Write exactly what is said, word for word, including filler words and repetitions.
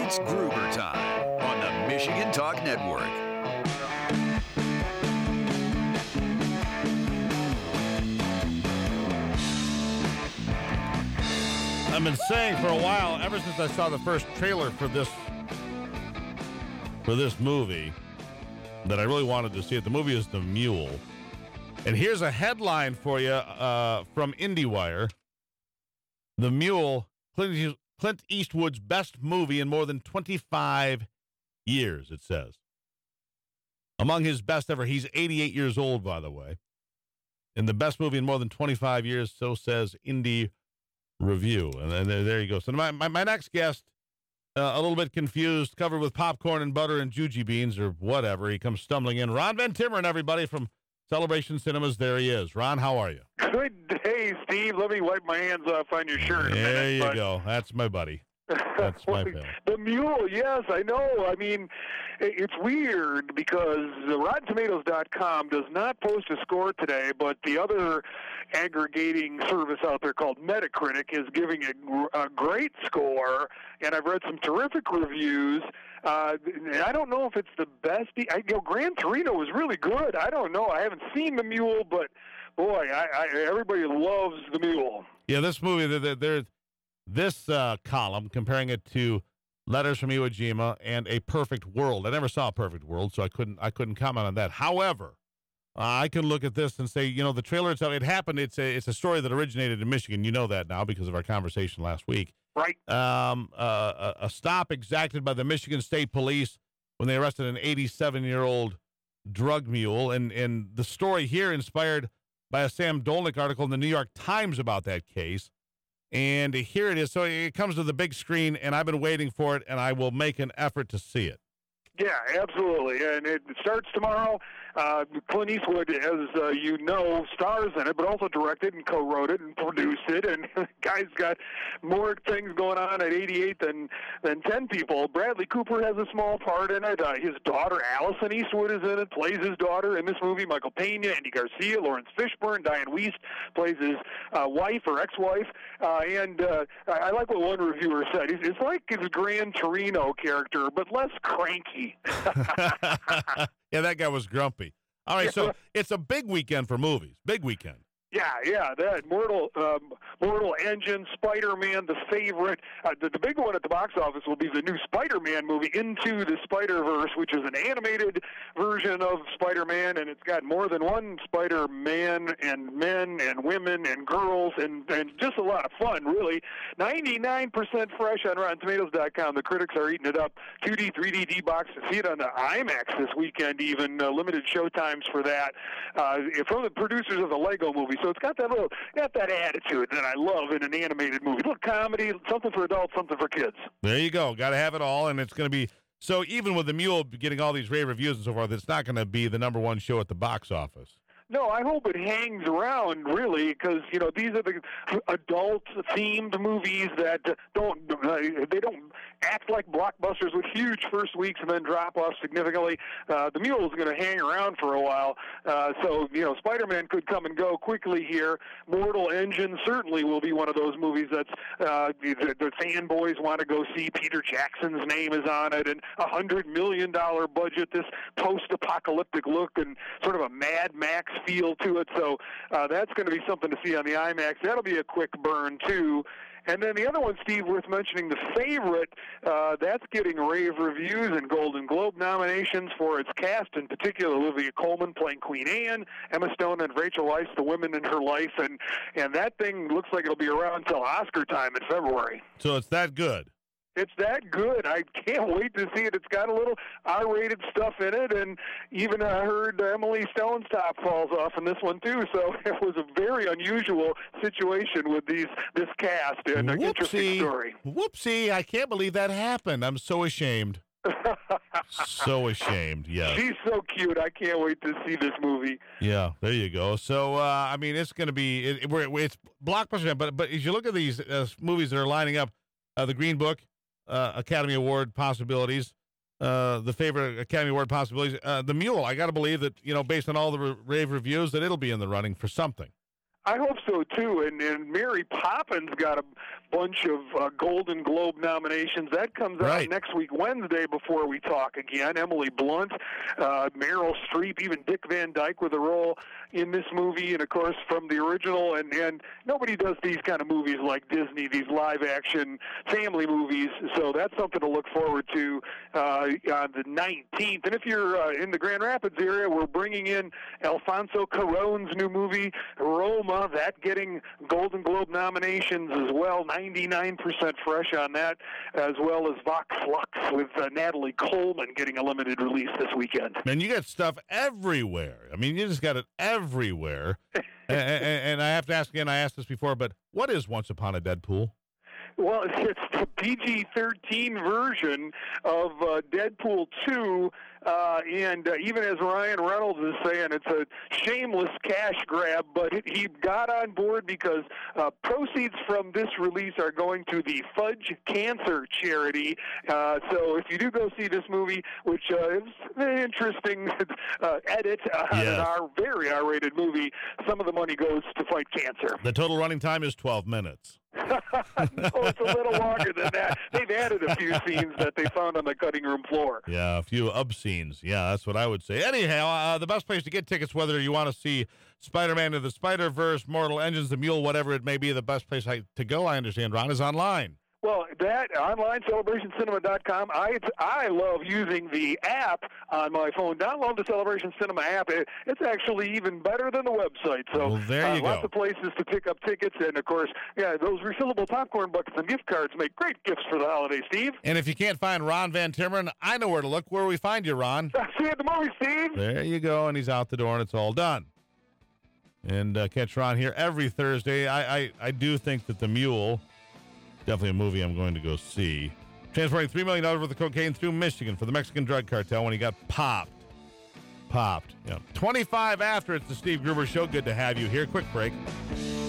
It's Gruber time on the Michigan Talk Network. I've been saying for a while, ever since I saw the first trailer for this for this movie, that I really wanted to see it. The movie is The Mule. And here's a headline for you uh, from IndieWire. The Mule, Clint, Clint Eastwood's best movie in more than twenty-five years, it says. Among his best ever. He's eighty-eight years old, by the way. And the best movie in more than twenty-five years, so says Indie Review. And then there, there you go. So my, my, my next guest, uh, a little bit confused, covered with popcorn and butter and juji beans or whatever. He comes stumbling in. Ron Van Timmeren, everybody, from Celebration Cinemas. There he is. Ron, how are you? Good day, Steve. Let me wipe my hands off on your shirt. There a minute, you but... go. That's my buddy. That's my pal. The Mule, yes, I know. I mean, it's weird because Rotten Tomatoes dot com does not post a score today, but the other aggregating service out there called Metacritic is giving it a great score, and I've read some terrific reviews. Uh, I don't know if it's the best. I, you know, Gran Torino was really good. I don't know. I haven't seen The Mule, but boy, I, I, everybody loves The Mule. Yeah, this movie, they're, they're, this uh, column, comparing it to Letters from Iwo Jima and A Perfect World. I never saw A Perfect World, so I couldn't I couldn't comment on that. However, uh, I can look at this and say, you know, the trailer itself, it happened. It's a it's a story that originated in Michigan. You know that now because of our conversation last week. Right. Um, uh, a, a stop exacted by the Michigan State Police when they arrested an eighty-seven-year-old drug mule. And, and the story here inspired by a Sam Dolnick article in the New York Times about that case. And here it is. So it comes to the big screen, and I've been waiting for it, and I will make an effort to see it. Yeah, absolutely. And it starts tomorrow. Uh, Clint Eastwood, as uh, you know, stars in it, but also directed and co-wrote it and produced it. And the guy's got more things going on at eighty-eight than, than ten people. Bradley Cooper has a small part in it. Uh, his daughter, Allison Eastwood, is in it, plays his daughter in this movie. Michael Pena, Andy Garcia, Lawrence Fishburne, Diane Wiest plays his uh, wife or ex-wife. Uh, and uh, I like what one reviewer said. It's, it's like his Gran Torino character, but less cranky. Yeah, that guy was grumpy. All right, so it's a big weekend for movies. Big weekend. Yeah, yeah, that Mortal um, Mortal Engine, Spider-Man, The Favorite. Uh, the, the big one at the box office will be the new Spider-Man movie, Into the Spider-Verse, which is an animated version of Spider-Man, and it's got more than one Spider-Man and men and women and girls and, and just a lot of fun, really. ninety-nine percent fresh on Rotten Tomatoes dot com. The critics are eating it up. two D, three D, D-Box. To see it on the IMAX this weekend, even. Uh, limited show times for that. Uh, from the producers of the Lego movie. So it's got that little, got that attitude that I love in an animated movie. A little comedy, something for adults, something for kids. There you go. Got to have it all, and it's going to be so. Even with The Mule getting all these rave reviews and so forth, it's not going to be the number one show at the box office. No, I hope it hangs around, really, because, you know, these are the adult-themed movies that don't, uh, they don't act like blockbusters with huge first weeks and then drop off significantly. Uh, the Mule is going to hang around for a while. Uh, so, you know, Spider-Man could come and go quickly here. Mortal Engine certainly will be one of those movies that's, uh, the, the fanboys want to go see. Peter Jackson's name is on it, and a one hundred million dollars budget, this post-apocalyptic look and sort of a Mad Max feel to it, so uh, that's going to be something to see on the IMAX. That'll be a quick burn, too. And then the other one, Steve, worth mentioning, The Favorite, uh, that's getting rave reviews and Golden Globe nominations for its cast, in particular Olivia Colman playing Queen Anne, Emma Stone and Rachel Weisz, the women in her life, and, and that thing looks like it'll be around until Oscar time in February. So it's that good. It's that good. I can't wait to see it. It's got a little R-rated stuff in it, and even I heard Emily Stone's top falls off in this one, too. So it was a very unusual situation with these this cast and an interesting story. Whoopsie. I can't believe that happened. I'm so ashamed. So ashamed, yeah. She's so cute. I can't wait to see this movie. Yeah, there you go. So, uh, I mean, it's going to be, it, it, it's blockbuster, but, but as you look at these uh, movies that are lining up, uh, The Green Book, Uh, Academy Award possibilities, uh, the favorite Academy Award possibilities. Uh, the Mule, I got to believe that, you know, based on all the r- rave reviews, that it'll be in the running for something. I hope so, too. And, and Mary Poppins got a bunch of uh, Golden Globe nominations. That comes out Right. next week, Wednesday, before we talk again. Emily Blunt, uh, Meryl Streep, even Dick Van Dyke with a role in this movie. And, of course, from the original. And, and nobody does these kind of movies like Disney, these live-action family movies. So that's something to look forward to uh, on the nineteenth. And if you're uh, in the Grand Rapids area, we're bringing in Alfonso Cuarón's new movie, Roma, that getting Golden Globe nominations as well, ninety-nine percent fresh on that, as well as Vox Lux with uh, Natalie Coleman getting a limited release this weekend. Man, you got stuff everywhere. I mean, you just got it everywhere. and, and, and I have to ask again, I asked this before, but what is Once Upon a Deadpool? Well, it's the P G thirteen version of uh, Deadpool two, uh, and uh, even as Ryan Reynolds is saying, it's a shameless cash grab, but it, he got on board because uh, proceeds from this release are going to the Fudge Cancer Charity. Uh, so if you do go see this movie, which uh, is an interesting uh, edit on Yes. an R, very R-rated movie, some of the money goes to fight cancer. The total running time is twelve minutes. No, it's a little longer than that. They've added a few scenes that they found on the cutting room floor. Yeah, a few obscenes. Yeah, that's what I would say. Anyhow, uh, the best place to get tickets, whether you want to see Spider-Man to the Spider-Verse, Mortal Engines, The Mule, whatever it may be, the best place I, to go, I understand, Ron, is online. Well, that online, celebration cinema dot com. I I love using the app on my phone. Download the Celebration Cinema app. It, it's actually even better than the website. So Well, there uh, you lots go. of places to pick up tickets, and of course, yeah, those refillable popcorn buckets and gift cards make great gifts for the holidays, Steve. And if you can't find Ron Van Timmeren, I know where to look. Where do we find you, Ron? See you at the movie, Steve. There you go, and he's out the door, and it's all done. And uh, catch Ron here every Thursday. I, I, I do think that The Mule, definitely a movie I'm going to go see. Transporting three million dollars worth of cocaine through Michigan for the Mexican drug cartel when he got popped. Popped. Yeah. twenty-five after. It's the Steve Gruber Show. Good to have you here. Quick break.